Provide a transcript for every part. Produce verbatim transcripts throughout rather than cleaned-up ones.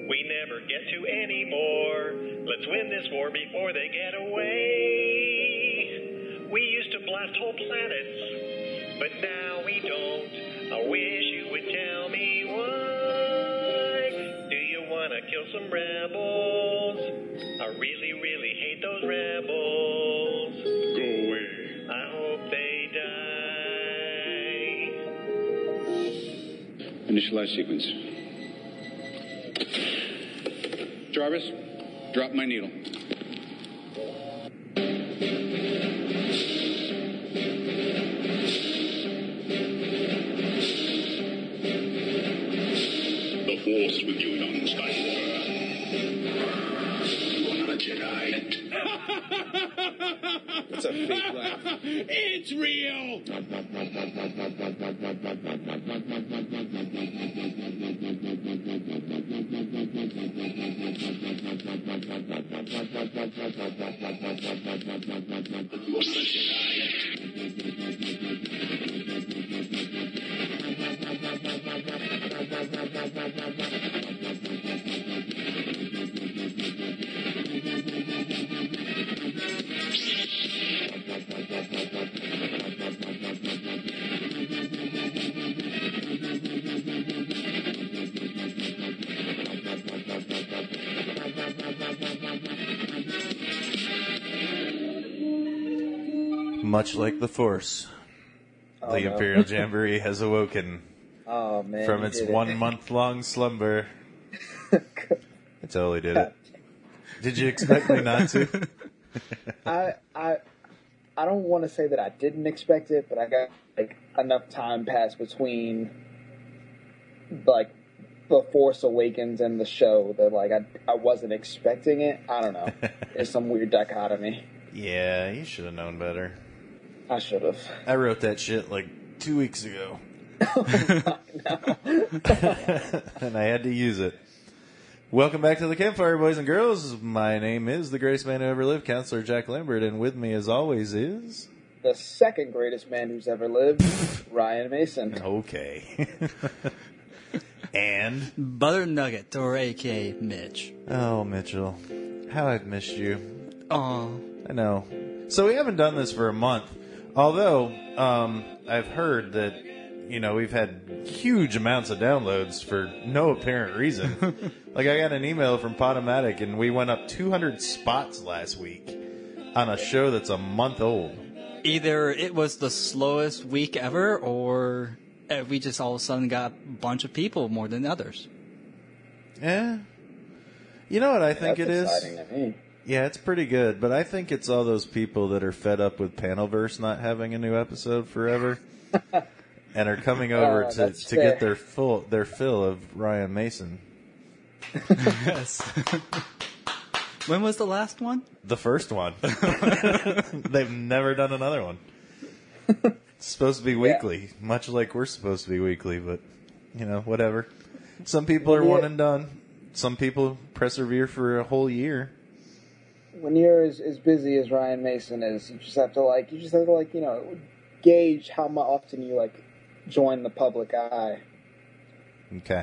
we never get to anymore. Let's win this war before they get away. We used to blast whole planets, but now we don't. I wish you would tell me why. Do you want to kill some rebels? I really, really hate those rebels. Go away. I hope they die. Initialize sequence. Jarvis, drop my needle. The Force with you, young Skywalker. You are not a Jedi. It's a fake laugh. It's real! Much like the Force, Oh, the no. Imperial Jamboree has awoken Oh man! from you its did it. one-month-long slumber. I totally did it. Did you expect me not to? I I I don't want to say that I didn't expect it, but I got like enough time passed between like the Force Awakens and the show that like I I wasn't expecting it. I don't know. It's some weird dichotomy. Yeah, you should have known better. I should have. I wrote that shit like two weeks ago. And I had to use it. Welcome back to the Campfire, boys and girls. My name is the greatest man who ever lived, Counselor Jack Lambert, and with me as always is... The second greatest man who's ever lived, Ryan Mason. Okay. And... Butter Nugget, or A K A Mitch. Oh, Mitchell. How I've missed you. Oh, I know. So we haven't done this for a month. Although, um, I've heard that, you know, we've had huge amounts of downloads for no apparent reason. Like, I got an email from Podomatic, and we went up two hundred spots last week on a show that's a month old. either it was the slowest week ever, or uh, we just all of a sudden got a bunch of people more than others. Yeah. You know what I think That's it is? exciting to me. Yeah, it's pretty good, but I think it's all those people that are fed up with Panelverse not having a new episode forever, and are coming over Oh, to, that's to fair. get their full their fill of Ryan Mason. Yes. When was the last one? The first one. They've never done another one. It's supposed to be weekly, much like we're supposed to be weekly, but, you know, whatever. Some people are Yeah. one and done. Some people persevere for a whole year. When you're as, as busy as Ryan Mason is, you just have to like, you just have to like, you know, gauge how mu- often you like join the public eye. Okay.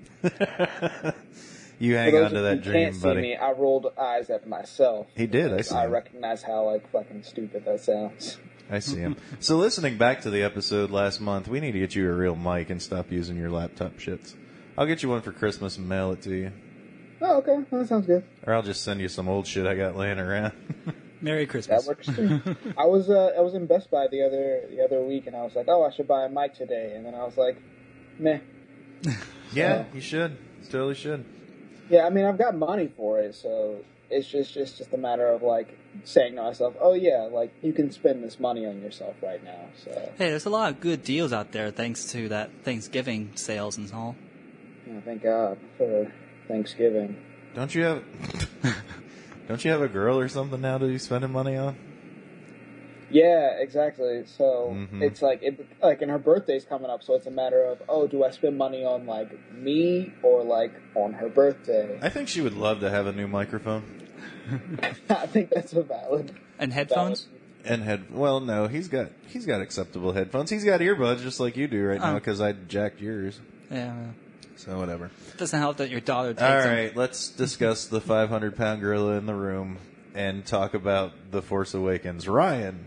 You For hang those on to of that you who dream, can't see buddy. me, I rolled eyes at myself. He did, I because see I him. recognize how like fucking stupid that sounds. I see him. So listening back to the episode last month, we need to get you a real mic and stop using your laptop shits. I'll get you one for Christmas and mail it to you. Oh, okay, that sounds good. Or I'll just send you some old shit I got laying around. Merry Christmas. That works too. I was uh, I was in Best Buy the other the other week, and I was like, oh, I should buy a mic today, and then I was like, meh. Yeah, you should. You totally should. Yeah, I mean, I've got money for it, so it's just just just a matter of like saying to myself, oh yeah, like you can spend this money on yourself right now. So Hey, there's a lot of good deals out there thanks to that Thanksgiving sales and all. yeah, thank God for Thanksgiving. Don't you have Don't you have a girl or something now to be spending money on? Yeah, exactly. So Mhm. it's like it like, and her birthday's coming up, so it's a matter of, oh, do I spend money on like me or like on her birthday? I think she would love to have a new microphone. I think that's a valid. And headphones? And head well, no, he's got he's got acceptable headphones. He's got earbuds just like you do right now Oh. because I jacked yours. Yeah. So whatever. Doesn't help that your daughter takes All them. right, let's discuss the five hundred pound gorilla in the room and talk about The Force Awakens. Ryan.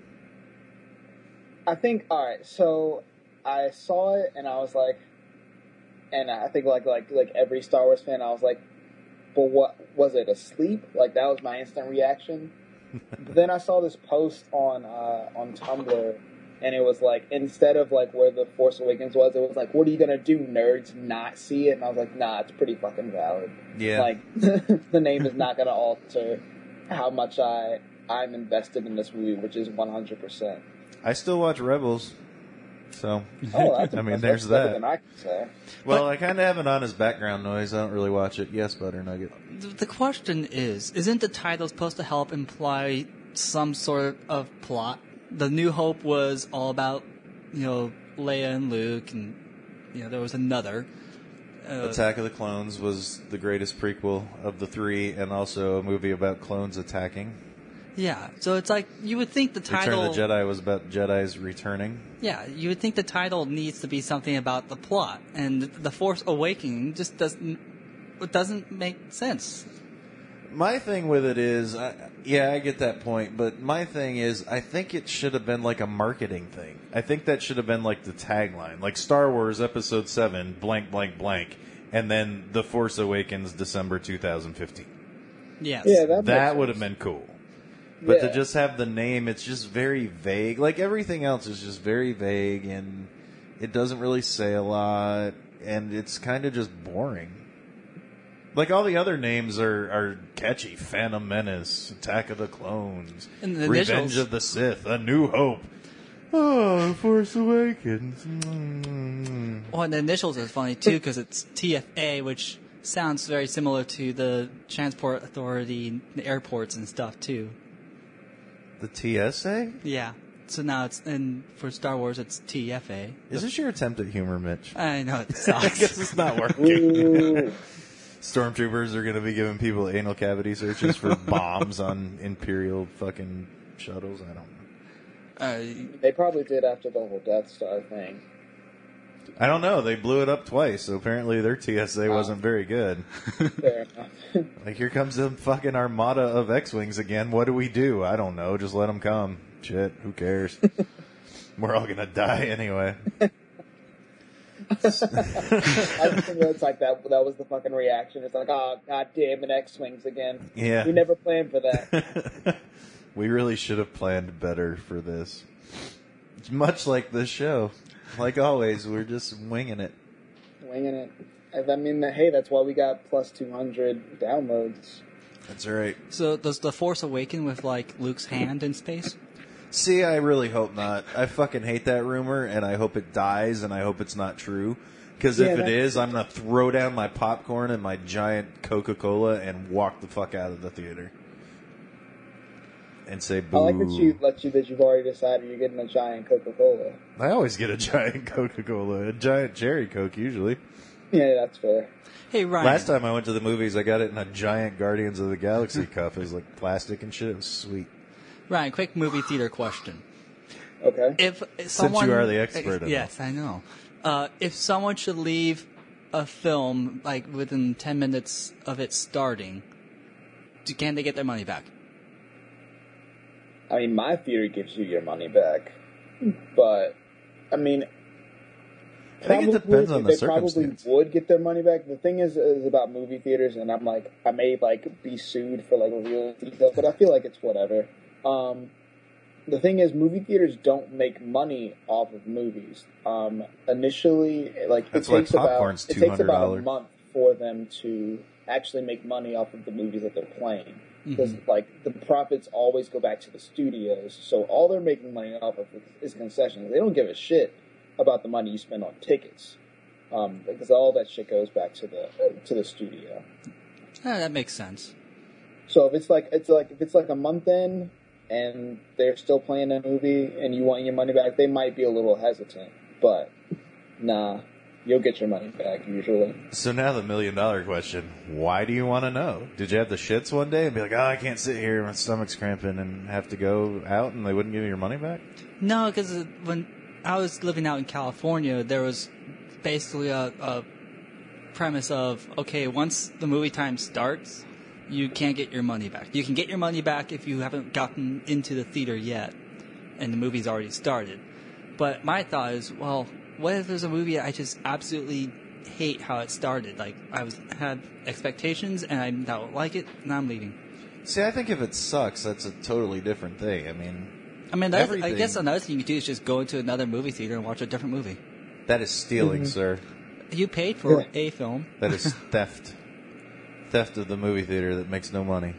I think, alright, so I saw it and I was like, and I think like like like every Star Wars fan, I was like, but what, was it asleep? Like, that was my instant reaction. But then I saw this post on uh, on Tumblr, and it was like, instead of like where The Force Awakens was, it was like, what are you gonna do, nerds, not see it? And I was like, nah, it's pretty fucking valid. Yeah. Like, the name is not gonna alter how much I, I'm invested in this movie, which is one hundred percent. I still watch Rebels. So, Oh, that's I mean, impressive. there's That's better that. than I can say. Well, I kind of have it on as background noise. I don't really watch it. Yes, Butter Nugget. The the question is, isn't the title supposed to help imply some sort of plot? The New Hope was all about, you know, Leia and Luke, and, you know, there was another. Uh, Attack of the Clones was the greatest prequel of the three, and also a movie about clones attacking. yeah, so it's like, you would think the title... Return of the Jedi was about Jedis returning. Yeah, you would think the title needs to be something about the plot, and The Force Awakening just doesn't, it doesn't make sense. My thing with it is, I, yeah, I get that point, but my thing is, I think it should have been like a marketing thing. I think that should have been like the tagline, like Star Wars Episode seven, blank, blank, blank, and then The Force Awakens, December two thousand fifteen. Yes. Yeah, that, That makes would have sense. been cool. But Yeah. to just have the name, it's just very vague. Like everything else is just very vague, and it doesn't really say a lot, and it's kind of just boring. Like all the other names are, are catchy: Phantom Menace, Attack of the Clones, And the Revenge initials. of the Sith, A New Hope. Oh, Force Awakens. Mm. Well, and the initials is funny too because it's T F A, which sounds very similar to the Transport Authority, the airports and stuff too. The T S A? Yeah. So now it's, and for Star Wars, it's T F A. Is this your attempt at humor, Mitch? I know it I sucks. guess it's not working. Ooh. Stormtroopers are going to be giving people anal cavity searches for bombs on Imperial fucking shuttles. I don't know. uh, They probably did after the whole Death Star thing. I don't know. They blew it up twice, so apparently their T S A wasn't very good. Fair enough. Like, here comes the fucking armada of X-Wings again. What do we do? I don't know. Just let them come. Shit, who cares? We're all going to die anyway. I just think it's like that. That was the fucking reaction. It's like, oh, god damn it, X-Wings again. Yeah. We never planned for that. We really should have planned better for this. It's much like this show. Like always, we're just winging it. Winging it. I mean, hey, that's why we got plus two hundred downloads. That's right. so does The Force Awaken with like Luke's hand in space? See, I really hope not. I fucking hate that rumor, and I hope it dies, and I hope it's not true. Because Yeah, if it that- is, I'm going to throw down my popcorn and my giant Coca-Cola and walk the fuck out of the theater. And say boo. I like that you let you that you've already decided you're getting a giant Coca-Cola. I always get a giant Coca-Cola, a giant cherry Coke usually. Yeah, that's fair. Hey Ryan, Last time I went to the movies, I got it in a giant Guardians of the Galaxy cup. It was like plastic and shit. It was sweet. Ryan, quick movie theater question. Okay. If someone, you are the expert in yes, I know. Uh, if someone should leave a film like within ten minutes of it starting, do- can they get their money back? I mean, my theory gives you your money back, but I mean, I think it depends on the they probably circumstance. would get their money back. The thing is, is about movie theaters, and I'm like, I may like be sued for like real details, but I feel like it's whatever. Um, the thing is, movie theaters don't make money off of movies. Um, initially, like That's it why takes about popcorn's it takes about a two hundred dollars. month for them to actually make money off of the movies that they're playing. Because like the profits always go back to the studios, so all they're making money off of is concessions. They don't give a shit about the money you spend on tickets, um, because all that shit goes back to the uh, to the studio. Ah, that makes sense. So if it's like it's like if it's like a month in and they're still playing a movie and you want your money back, they might be a little hesitant. But nah, you'll get your money back usually. So now the million dollar question: why do you want to know? Did you have the shits one day and be like, "Oh, I can't sit here, my stomach's cramping," and have to go out, and they wouldn't give you your money back? No, because when I was living out in California, there was basically a, a premise of, okay, once the movie time starts, you can't get your money back. You can get your money back if you haven't gotten into the theater yet and the movie's already started. But my thought is, well, what if there's a movie I just absolutely hate how it started? Like, I was had expectations and I don't like it, and I'm leaving. See, I think if it sucks, that's a totally different thing. I mean, I mean, that's, I everything- guess another thing you could do is just go into another movie theater and watch a different movie. that is stealing, sir. You paid for Yeah. a film. That is theft. Theft of the movie theater that makes no money.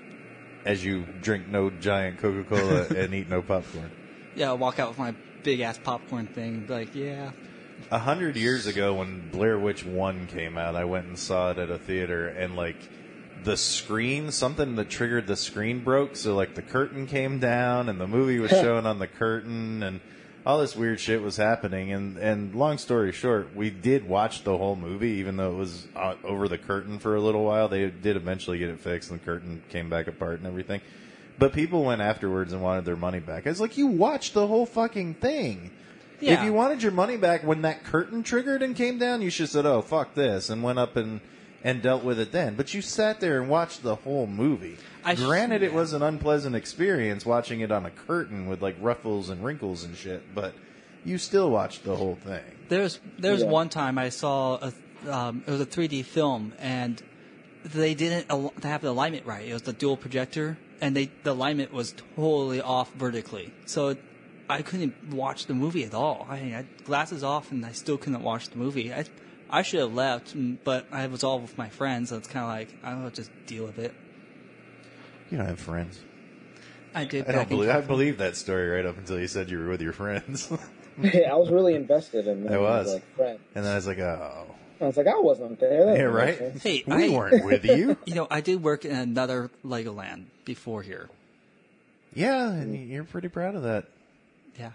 As you drink no giant Coca-Cola and eat no popcorn. Yeah, I'll walk out with my big-ass popcorn thing and be like, yeah. A hundred years ago when Blair Witch one came out, I went and saw it at a theater, and like the screen, something that triggered the screen broke, so like the curtain came down and the movie was showing on the curtain and all this weird shit was happening. And, and long story short, we did watch the whole movie, even though it was uh, over the curtain for a little while. They did eventually get it fixed and the curtain came back apart and everything. But people went afterwards and wanted their money back. I was like, you watched the whole fucking thing. Yeah. If you wanted your money back when that curtain triggered and came down, you should have said, oh, fuck this, and went up and, and dealt with it then. But you sat there and watched the whole movie. I sh- Granted, it yeah. was an unpleasant experience watching it on a curtain with, like, ruffles and wrinkles and shit, but you still watched the whole thing. There was there was Yeah. one time I saw a um, it was a three D film and they didn't al- have the alignment right. It was the dual projector and they the alignment was totally off vertically. So I couldn't watch the movie at all. I had glasses off and I still couldn't watch the movie. I I should have left, but I was all with my friends, so it's kind of like I don't know, just deal with it. You don't have friends. I did. I back don't in believe. I California. believe that story right up until you said you were with your friends, Yeah, I was really invested in them. I was. Like, friend. and then I was like, oh, I was like, I wasn't there. That yeah, doesn't make right. sense. Hey, we I- weren't with you. You know, I did work in another Legoland before here. Yeah, and you're pretty proud of that. Yeah.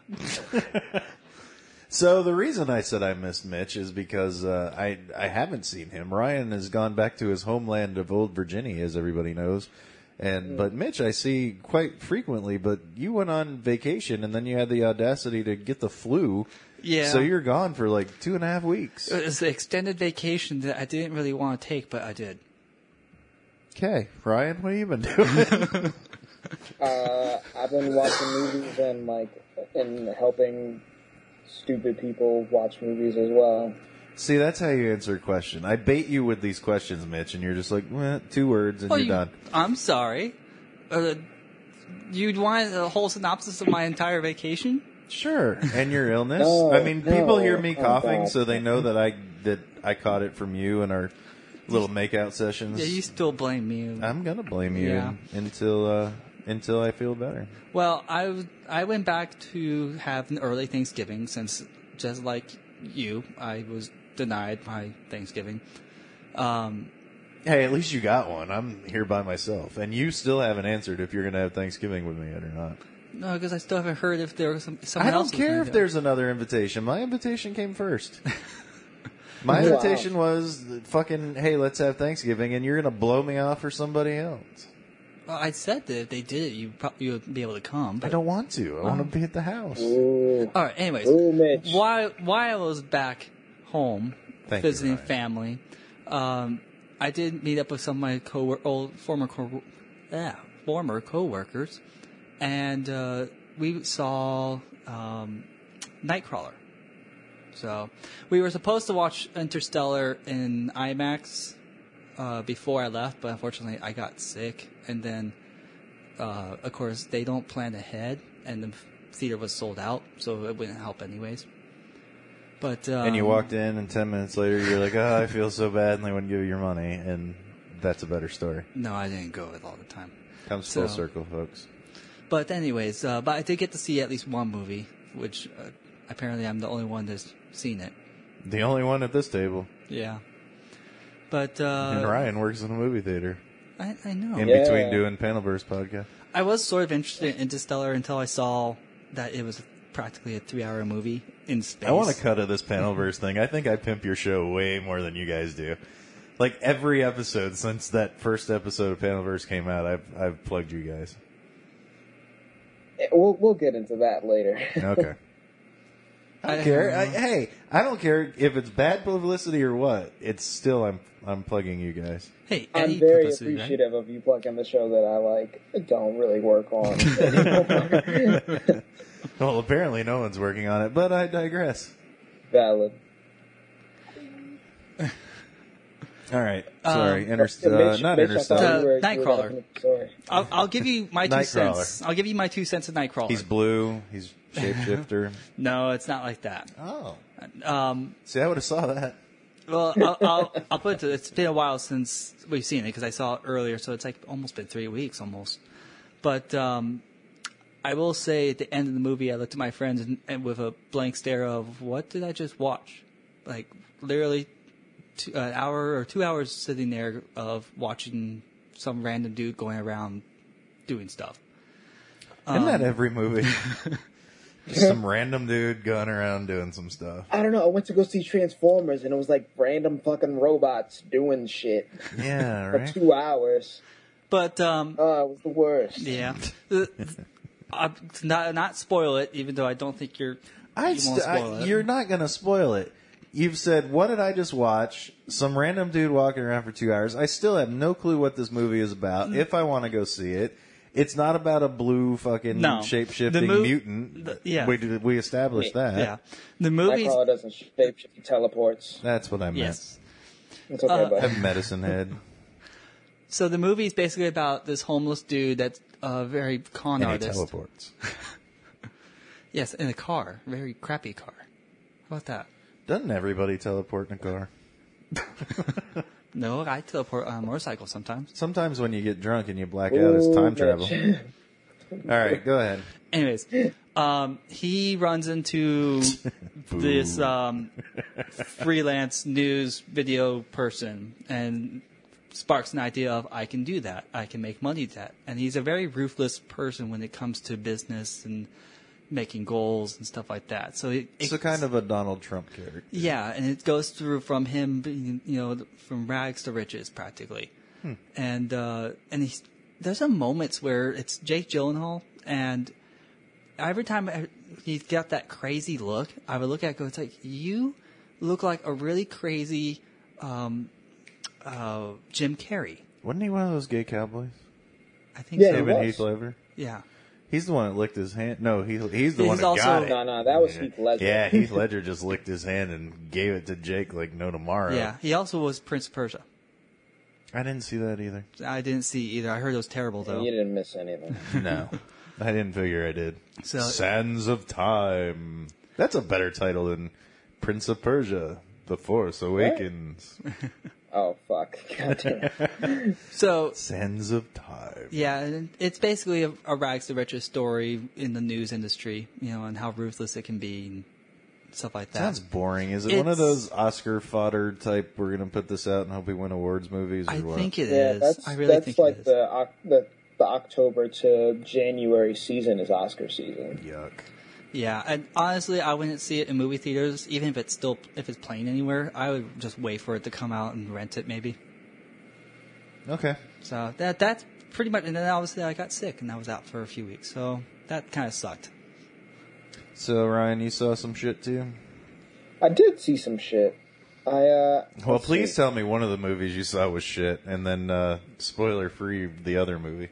So the reason I said I missed Mitch is because uh, I I haven't seen him. Ryan has gone back to his homeland of Old Virginia, as everybody knows. And but Mitch I see quite frequently. But you went on vacation and then you had the audacity to get the flu. Yeah. So you're gone for like two and a half weeks. It was an extended vacation that I didn't really want to take, but I did. Okay, Ryan, what have you been doing? Uh, I've been watching movies and like and helping stupid people watch movies as well. See, that's how you answer a question. I bait you with these questions, Mitch, and you're just like, well, two words and Oh, you're you- done. I'm sorry. Uh, you'd want a whole synopsis of my entire vacation? Sure, and your illness. No, I mean, people no. hear me Oh, coughing, God. so they know that I that I caught it from you in our little makeout sessions. Yeah, you still blame me. I'm gonna blame you Yeah. until uh, until I feel better. Well, I, w- I went back to have an early Thanksgiving since, just like you, I was denied my Thanksgiving. Um, Hey, at least you got one. I'm here by myself, and you still haven't answered if you're gonna have Thanksgiving with me yet or not. no, because I still haven't heard if there was some, I someone don't else. was care gonna if do it. there's another invitation. My invitation came first. My Wow. invitation was fucking, hey, let's have Thanksgiving, and you're gonna blow me off for somebody else. Well, I said that if they did it, you probably would be able to come. I But... don't want to. I want to be at the house. Ooh, All right. Anyways, Ooh, Mitch. while while I was back home Thank you, visiting Ryan. family, um, I did meet up with some of my co old former co yeah, former coworkers, and uh, we saw um, Nightcrawler. So we were supposed to watch Interstellar in IMAX uh, before I left, but unfortunately I got sick, and then uh, of course they don't plan ahead, and the theater was sold out, so it wouldn't help anyways. But um, And you walked in, and ten minutes later, you're like, oh, I feel so bad, and they wouldn't give you your money, and that's a better story. No, I didn't go with all the time. Comes full So- circle, folks. But anyways, uh, but I did get to see at least one movie, which uh, apparently I'm the only one that's seen it. The only one at this table. Yeah. But uh, and Ryan works in a movie theater. I, I know. In Yeah. between doing Panelverse podcast. I was sort of interested in Interstellar until I saw that it was practically a three-hour movie in space. I want to cut of this Panelverse thing. I think I pimp your show way more than you guys do. Like every episode since that first episode of Panelverse came out, I've I've plugged you guys. We'll we'll get into that later. Okay. I don't care. I, hey, I don't care if it's bad publicity or what. It's still I'm I'm plugging you guys. Hey, I'm any very publicity, right? appreciative of you plugging the show that I like don't really work on anymore. Well, apparently no one's working on it, but I digress. Valid. All right. Sorry. Um, Inter- Yeah, uh, Mitch- not Mitch, I thought Interstellar. Uh, you were- you were Nightcrawler. laughing at- Sorry. I'll, I'll give you my two Nightcrawler. cents. I'll give you my two cents of Nightcrawler. He's blue. He's shapeshifter. no, it's not like that. Oh. Um, See, I would have saw that. well, I'll, I'll, I'll put it to it's been a while since we've seen it because I saw it earlier, so it's like almost been three weeks almost. But um, I will say at the end of the movie, I looked at my friends and, and with a blank stare of what did I just watch? Like literally two, an hour or two hours sitting there of watching some random dude going around doing stuff. Isn't that every movie? Just some random dude going around doing some stuff. I don't know. I went to go see Transformers, and it was like random fucking robots doing shit Yeah, for right? two hours. But um, Oh, it was the worst. yeah, Uh, uh, to not not spoil it, even though I don't think you're. I you won't st- I- spoil it. You're not going to spoil it. You've said, what did I just watch? Some random dude walking around for two hours. I still have no clue what this movie is about, if I want to go see it. It's not about a blue fucking No. shape-shifting The mo- mutant. the- yeah. We, we established that. Yeah, the movie's Nightcrawler doesn't shape shift, he teleports. That's what I meant. yes. It's okay, Uh, I buddy. have medicine head. So the movie's basically about this homeless dude that's a very con And he artist. teleports. Yes, in a car, very crappy car. How about that? Doesn't everybody teleport in a car? No, I teleport on a motorcycle sometimes. Sometimes when you get drunk and you black out, it's time Ooh, travel. Mitch. All right, go ahead. Anyways, um, he runs into this um, freelance news video person and sparks an idea of I can do that. I can make money with that. And he's a very ruthless person when it comes to business and making goals and stuff like that. So it, It's a kind of a Donald Trump character. yeah, and it goes through from him, being, you know, from rags to riches practically. Hmm. And uh, and he's, there's some moments where it's Jake Gyllenhaal, and every time I, he's got that crazy look, I would look at it and go, it's like, you look like a really crazy um, uh, Jim Carrey. Wasn't he one of those gay cowboys? I think Yeah, so. he Him and was. Heath Ledger? Yeah. He's the one that licked his hand. No, he, he's the He's one that also- got it. No, no, that was yeah. Heath Ledger. Yeah, Heath Ledger just licked his hand and gave it to Jake like no tomorrow. Yeah. He also was Prince of Persia. I didn't see that either. I didn't see either. I heard it was terrible, though. You didn't miss anything. No. I didn't figure I did. So- Sands of Time. That's a better title than Prince of Persia, The Force Awakens. Oh, fuck. God damn. So Sands of Time. yeah, and it's basically a, a rags to riches story in the news industry, you know, and how ruthless it can be and stuff like that. Sounds boring. Is it one of It's- those Oscar fodder type, we're going to put this out and hope we win awards movies or I what? think it Yeah, is. that's, I really that's think like it is. the, Oc- the the October to January season is Oscar season. Yuck. Yeah, and honestly, I wouldn't see it in movie theaters, even if it's still if it's playing anywhere. I would just wait for it to come out and rent it, maybe. Okay. So that that's pretty much. And then obviously, I got sick, and I was out for a few weeks, so that kind of sucked. So, Ryan, you saw some shit too? I did see some shit. I uh. Well, let's please see. tell me one of the movies you saw was shit, and then uh, spoiler free the other movie.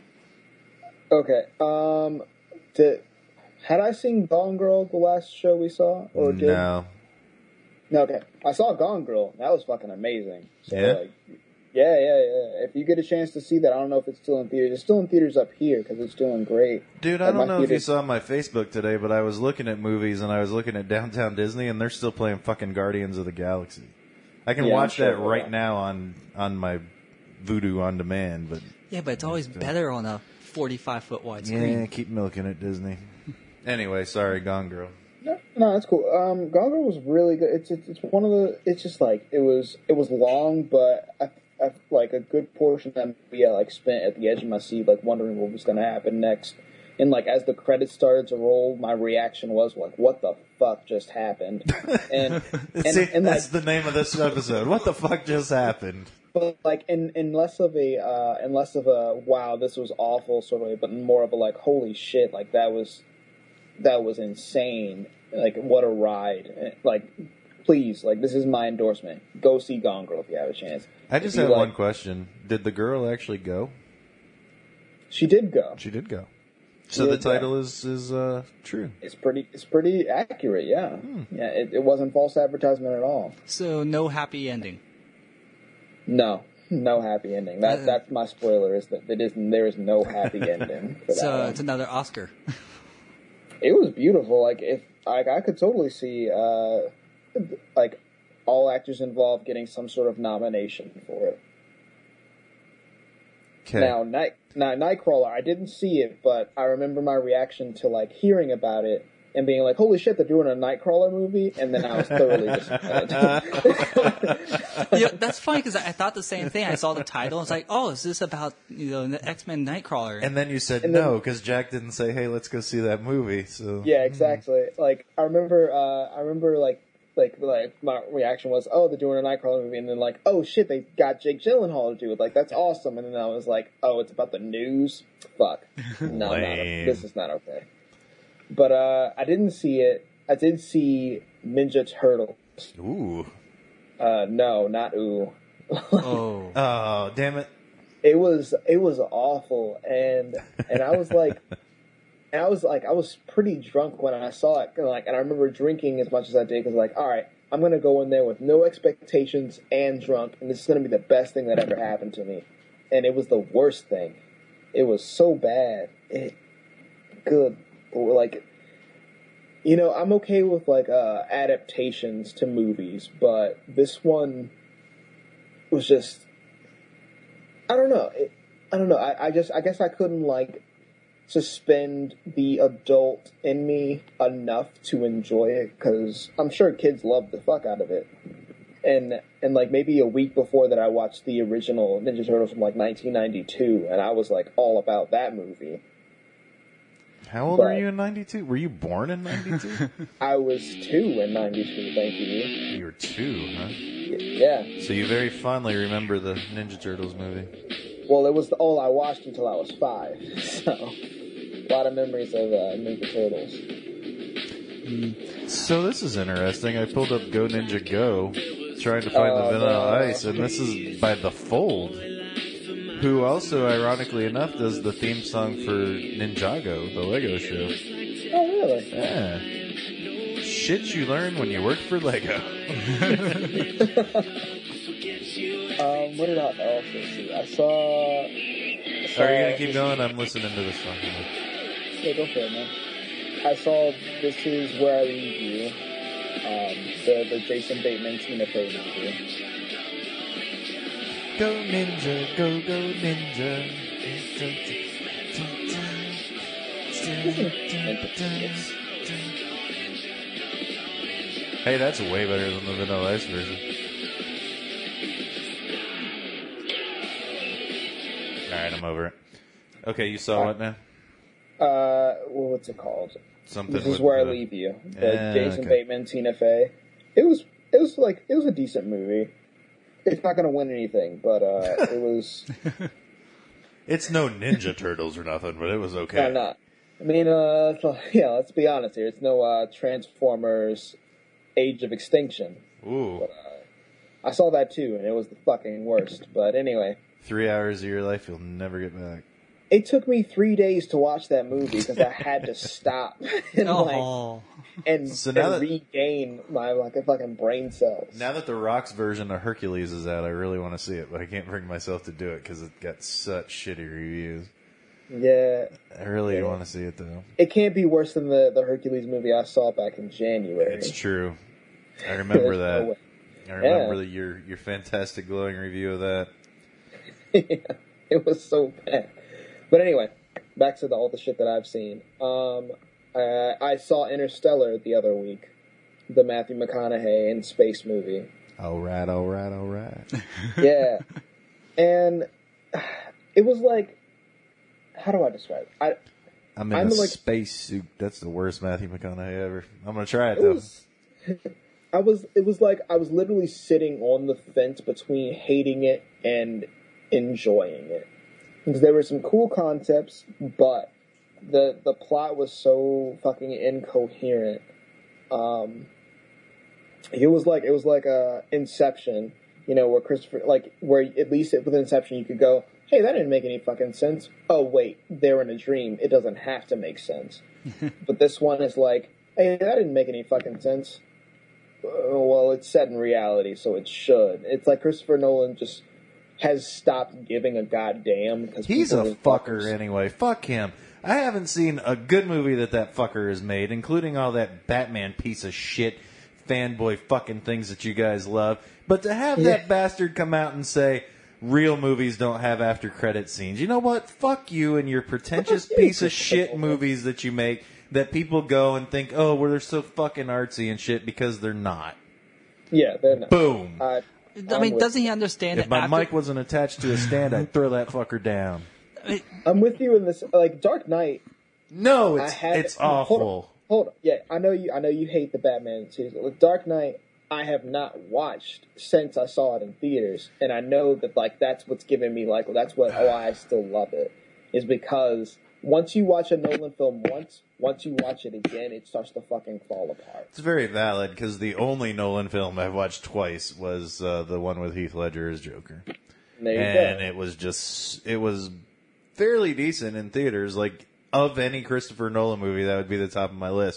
Okay. Um. Did, had I seen Gone Girl the last show we saw, or did? No. No, okay. I saw Gone Girl. That was fucking amazing. So, Yeah? Like, yeah, yeah, yeah. If you get a chance to see that, I don't know if it's still in theaters. It's still in theaters up here because it's doing great. Dude, I Like, don't my know if you theaters- saw my Facebook today, but I was looking at movies and I was looking at Downtown Disney, and they're still playing fucking Guardians of the Galaxy. I can Yeah, I'm watch sure that they right will. now on on my Vudu on demand, but Yeah, but it's always better on a forty-five foot wide yeah, screen. keep milking it, Disney. Anyway, sorry, Gone Girl. No, no, that's cool. Um, Gone Girl was really good. It's, it's it's one of the. It's just like it was. It was long, but I, I like a good portion of that movie I like spent at the edge of my seat, like wondering what was going to happen next. And like as the credits started to roll, my reaction was like, "What the fuck just happened?" And and, See, and like, that's the name of this episode. What the fuck just happened? but like in, in less of a uh, in less of a wow, this was awful sort of way, but more of a like, holy shit, like that was that was insane. Like, what a ride. Like, please, like, this is my endorsement. Go see Gone Girl if you have a chance. I just If you have like- one question. Did the girl actually go? She did go. She did go. So She the did go. title is is uh, true. It's pretty. It's pretty accurate. Yeah. Yeah. It, it wasn't false advertisement at all. So no happy ending. No. No happy ending. That Uh, that's my spoiler. Is that it is there is no happy ending for that. So one. it's another Oscar. It was beautiful. Like if like I could totally see uh, like all actors involved getting some sort of nomination for it. Okay. Now, Night now Nightcrawler, I didn't see it, but I remember my reaction to like hearing about it and being like, "Holy shit, they're doing a Nightcrawler movie!" And then I was thoroughly disappointed. Yeah, that's funny because I I thought the same thing. I saw the title. I was like, "Oh, is this about you know the X-Men Nightcrawler?" And then you said And then- no because Jack didn't say, "Hey, let's go see that movie." So Yeah, exactly. Like I remember, uh, I remember like like like my reaction was, "Oh, they're doing a Nightcrawler movie," and then like, "Oh shit, they got Jake Gyllenhaal to do it." Like that's awesome. And then I was like, "Oh, it's about the news." Fuck. No, no, Lame. this is not okay. But uh, I didn't see it. I did see Ninja Turtles. Ooh. Uh, no, not ooh. Oh, Oh, damn it. It was it was awful, and and I was like, and I was like, I was pretty drunk when I saw it, and like, and I remember drinking as much as I did because like, all right, I'm gonna go in there with no expectations and drunk, and this is gonna be the best thing that ever happened to me, and it was the worst thing. It was so bad. It good, like, you know, I'm okay with like uh, adaptations to movies, but this one was just. I don't know. It, I don't know. I, I just, I guess I couldn't like suspend the adult in me enough to enjoy it because I'm sure kids love the fuck out of it. And and like maybe a week before that, I watched the original Ninja Turtles from like nineteen ninety-two, and I was like all about that movie. How old But- were you in ninety-two? Were you born in ninety-two? I was two in ninety-two. Thank you. You were two, huh? Yeah. So you very fondly remember the Ninja Turtles movie. Well, it was all I watched until I was five. So a lot of memories of uh, Ninja Turtles. So this is interesting. I pulled up Go Ninja Go, trying to find Oh, the Vanilla no. Ice, and this is by The Fold, who also, ironically enough, does the theme song for Ninjago, the Lego show. Oh, really? Yeah. Shit you learn when you work for Lego. Um, what did I also see? I saw. I saw Are you gonna keep going? I'm listening to this song. Yeah, go for it, man. I saw This Is Where I Leave You. Um, the the Jason Bateman Tina Fey movie. Go Ninja, go go Ninja. Hey, that's way better than the Vanilla Ice version. Alright, I'm over it. Okay, you saw what now? Uh, well, what's it called? Something This Is with Where I the- Leave You. The Yeah, Jason okay. Bateman Tina Fey. It was it was like it was a decent movie. It's not going to win anything, but uh, it was. It's no Ninja Turtles or nothing, but it was okay. No, not. I mean, uh, it's like- yeah. Let's be honest here. It's no uh, Transformers: Age of Extinction. Ooh. I saw that too, and it was the fucking worst. But anyway, Three hours of your life you'll never get back. it took me three days to watch that movie because I had to stop and like oh, and, So now and that- regain my like a fucking brain cells. Now that the Rock's version of Hercules is out, I really want to see it, but I can't bring myself to do it because it got such shitty reviews. Yeah, I really Yeah. want to see it though. it can't be worse than the the Hercules movie I saw back in January. It's true. I remember There's no that. way. I remember Yeah. the, your your fantastic glowing review of that. Yeah, it was so bad. But anyway, back to the, all the shit that I've seen. Um, uh, I saw Interstellar the other week, the Matthew McConaughey in space movie. All right, all right, all right. Yeah, and it was like, how do I describe it? I, I'm in I'm a like- space suit. That's the worst Matthew McConaughey ever. I'm gonna try it it though. was, I was, it was like I was literally sitting on the fence between hating it and enjoying it. Because there were some cool concepts, but the the plot was so fucking incoherent. Um, it was like it was like a Inception, you know, where Christopher, like where at least with Inception you could go, hey, that didn't make any fucking sense. Oh wait, they're in a dream. It doesn't have to make sense. But this one is like, hey, that didn't make any fucking sense. Uh, well, it's set in reality, so it should. It's like Christopher Nolan just has stopped giving a goddamn. Because He's a fucker fuckers. anyway. Fuck him. I haven't seen a good movie that that fucker has made, including all that Batman piece of shit fanboy fucking things that you guys love. But to have that Yeah. bastard come out and say real movies don't have after credit scenes. You know what? Fuck you and your pretentious Fuck you, piece of Christopher shit Nolan. movies that you make that people go and think, oh, well, they're so fucking artsy and shit, because they're not. Yeah, they're not. Boom. Uh, I I'm mean, with doesn't you. he understand If it? my after, mic wasn't attached to a stand, I'd throw that fucker down. I'm with you in this. Like Dark Knight, No, I it's have it's Hold on, awful. hold on. Yeah, I know you. I know you hate the Batman series. With Dark Knight, I have not watched since I saw it in theaters, and I know that like that's what's giving me like that's what why I still love it is because once you watch a Nolan film once, once you watch it again, it starts to fucking fall apart. It's very valid because the only Nolan film I've watched twice was uh, the one with Heath Ledger as Joker, And there you and go. it was just it was fairly decent in theaters. Like of any Christopher Nolan movie, that would be the top of my list.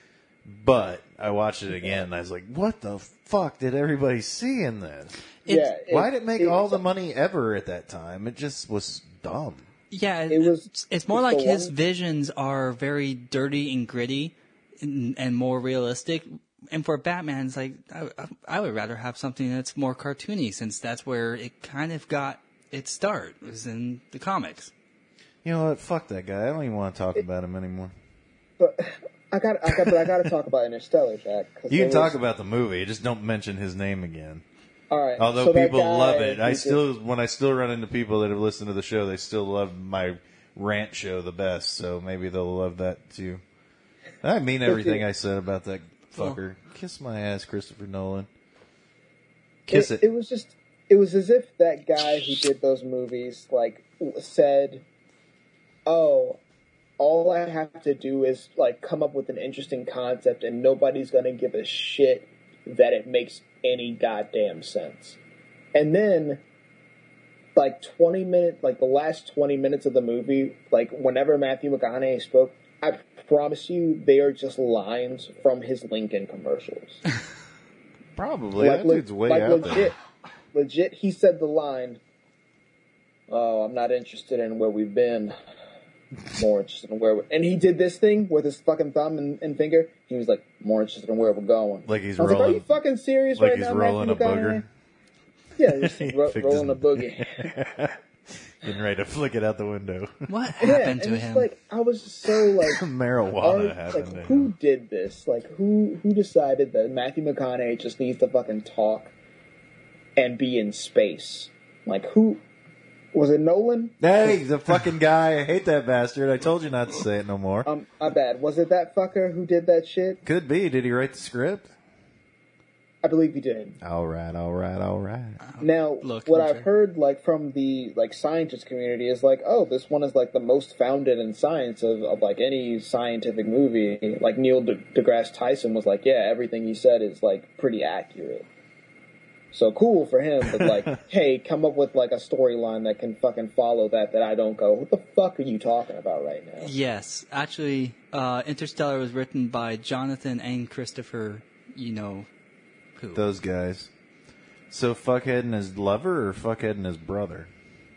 But I watched it again, and I was like, "What the fuck did everybody see in this? yeah, Why did it make all the it's- money ever at that time? It just was dumb." Yeah, It was- It's, it's more it's like the his one- visions are very dirty and gritty, and, and more realistic. And for Batman, it's like I, I would rather have something that's more cartoony, since that's where it kind of got its start, was in the comics. You know what? Fuck that guy. I don't even want to talk about him anymore. But I got, I got, but I got to talk about Interstellar, Jack. 'cause You can there talk was- about the movie, just don't mention his name again. All right. Although so that people guy love it, who I did- still when I still run into people that have listened to the show, they still love my rant show the best. So maybe they'll love that too. I mean everything I said about that fucker. Kiss my ass, Christopher Nolan. Kiss it. It was just, it was as if that guy who did those movies, like, w- said, oh, all I have to do is, like, come up with an interesting concept and nobody's gonna give a shit that it makes any goddamn sense. And then, like, twenty minutes, like, the last twenty minutes of the movie, like, whenever Matthew McConaughey spoke, I promise you, they are just lines from his Lincoln commercials. Probably that le- dude's way like out legit, there. legit. He said the line, "Oh, I'm not interested in where we've been. More interested in where." We-. And he did this thing with his fucking thumb and, and finger. He was like, "More interested in where we're going." Like he's I was like, "Are rolling- you fucking serious Like right he's now, rolling a Matthew booger. McConaughey?" Yeah, just He ro- picked rolling his- a boogie. Getting ready to flick it out the window. What Yeah, happened and to it's him? like I was so like. Marijuana Are- happened like, to who him. did this? Like, who who decided that Matthew McConaughey just needs to fucking talk and be in space? Like, who was it? Nolan? Hey, the fucking guy. I hate that bastard. I told you not to say it no more. Um, I bad. Was it that fucker who did that shit? Could be. Did he write the script? I believe he did. All right, all right, all right. Now, Look, what okay. I've heard, like from the like scientist community, is like, oh, this one is like the most founded in science of, of like any scientific movie. Like Neil de- deGrasse Tyson was like, yeah, everything he said is like pretty accurate. So cool for him, but like, hey, come up with like a storyline that can fucking follow that. That I don't go, what the fuck are you talking about right now? Yes, actually, uh, Interstellar was written by Jonathan and Christopher. You know who? Those guys. So Fuckhead and his lover or Fuckhead and his brother?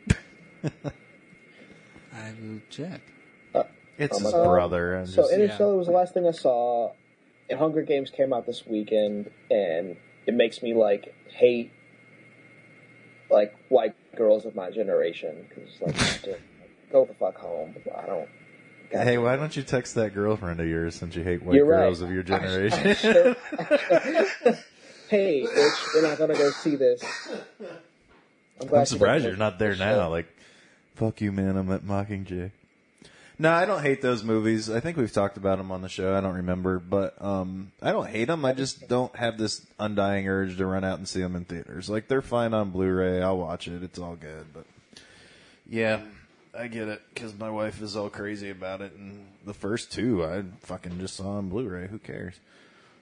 I will check. It's Um, his uh, brother. I'm So just, Interstellar was the last thing I saw. And Hunger Games came out this weekend, and it makes me like hate like white girls of my generation because like just, go the fuck home. I don't. God hey, damn. why don't you text that girlfriend of yours since you hate white You're right. girls of your I- I generation? should- hey, bitch, we're not gonna go see this. I'm, glad I'm you surprised didn't you're not there watch the now. show. Like, fuck you, man. I'm at Mockingjay. No, I don't hate those movies. I think we've talked about them on the show. I don't remember, but um, I don't hate them. I just don't have this undying urge to run out and see them in theaters. Like, they're fine on Blu-ray. I'll watch it. It's all good. But yeah, I get it because my wife is all crazy about it. And the first two, I fucking just saw on Blu-ray. Who cares?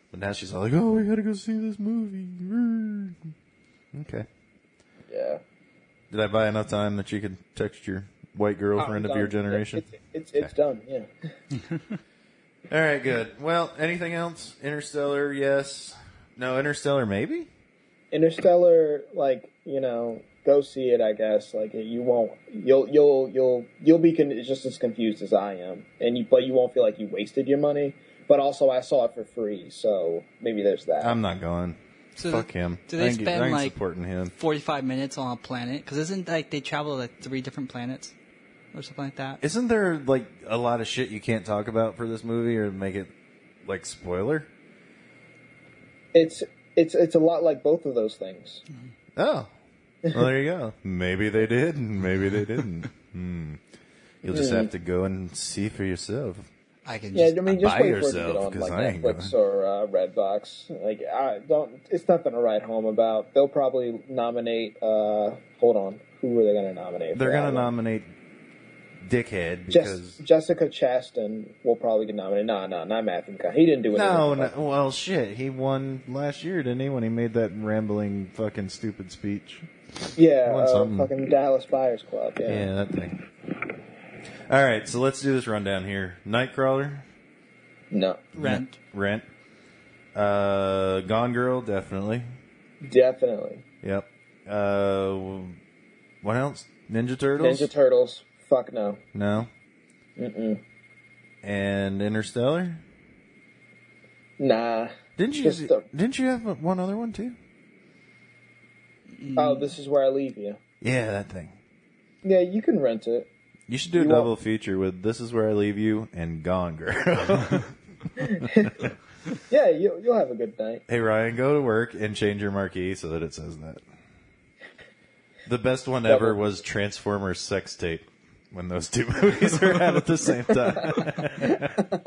But now she's all like, oh, we gotta go see this movie. Okay. Yeah. Did I buy enough time that you could text your white girlfriend Oh, of your done. generation? It's, it's, it's done, yeah. All right, good. Well, anything else? Interstellar, yes. No, Interstellar, maybe? Interstellar, like, you know, go see it, I guess. Like, you won't, you'll, you'll, you'll, you'll be con- just as confused as I am. And you, but you won't feel like you wasted your money. But also, I saw it for free, so maybe there's that. I'm not going. So Fuck do- him. Do I they ain't, I spend ain't like supporting him. forty-five minutes on a planet? Because isn't like they travel to, like three different planets or something like that? Isn't there, like, a lot of shit you can't talk about for this movie or make it, like, spoiler? It's, it's, it's a lot like both of those things. Oh. Well, there you go. Maybe they did, and maybe they didn't. Hmm. You'll just have to go and see for yourself. I can Yeah, just I mean, just buy wait for it to yourself, get on 'cause like I ain't Netflix going. or uh, Redbox. Like, I don't. It's nothing to write home about. They'll probably nominate. Uh, hold on, who are they going to nominate? They're for going to that one? nominate Dickhead Jess- because... Jessica Chastain will probably get nominated. No, no, not Matthew McConaughey. He didn't do anything. No, no, well, shit. He won last year, didn't he, when he made that rambling, fucking stupid speech? Yeah, won uh, something. fucking Dallas Buyers Club. Yeah. Yeah, that thing. All right, so let's do this rundown here. Nightcrawler, No, Rent. Rent, uh, Gone Girl, definitely. definitely. Yep. Uh, what else? Ninja Turtles? Ninja Turtles. Fuck no. No. Mm-mm. And Interstellar? Nah. Didn't you? Just the- Didn't you have one other one too? Oh, This Is Where I Leave You. Yeah, that thing. Yeah, you can rent it. You should do a You double won't- feature with "This Is Where I Leave You" and "Gone Girl." Yeah, you, you'll have a good night. Hey Ryan, go to work and change your marquee so that it says that. The best one ever Double. was Transformers Sex Tape, when those two movies were out at the same time.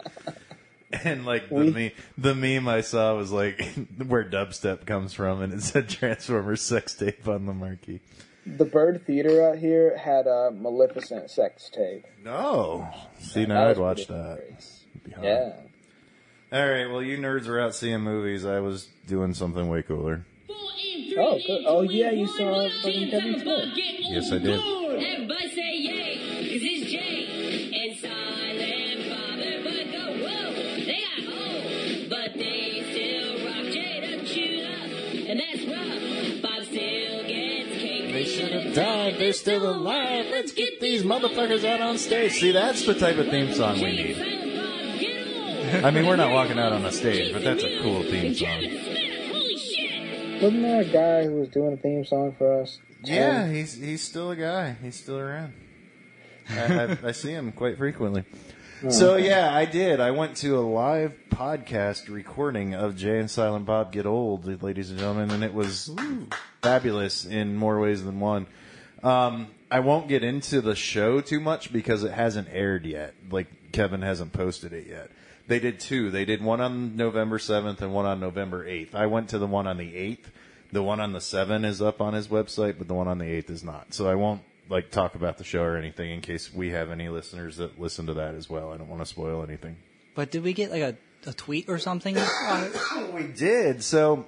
And like the We- meme, the meme I saw was like where dubstep comes from, and it said Transformers Sex Tape on the marquee. The Bird Theater out here had a Maleficent sex tape. No, see That now I'd was watch pretty that. nice. It'd be hard. Yeah. All right, well you nerds were out seeing movies. I was doing something way cooler. Oh, good. Oh, yeah, you saw fucking Kevin Smith. Yes, I did. Everybody say yay, 'cause it's Jay and Silent Father, but go whoa. They got old, but they still rock. Jay doesn't shoot up, and that's rough. Bob still gets cake. They should have died. They're still alive. Let's get these motherfuckers out on stage. See, that's the type of theme song we need. Silent Bob, get on. I mean, we're not walking out on a stage, but that's a cool theme song. Holy shit. Wasn't there a guy who was doing a theme song for us? Yeah, Tim? he's he's still a guy. He's still around. I, I, I see him quite frequently. So yeah, I did. I went to a live podcast recording of Jay and Silent Bob Get Old, ladies and gentlemen, and it was fabulous in more ways than one. Um, I won't get into the show too much because it hasn't aired yet. Like Kevin hasn't posted it yet. They did two. They did one on November seventh and one on November eighth. I went to the one on the eighth. The one on the seventh is up on his website, but the one on the eighth is not. So I won't like talk about the show or anything in case we have any listeners that listen to that as well. I don't want to spoil anything. But did we get like a, a tweet or something on it? We did. So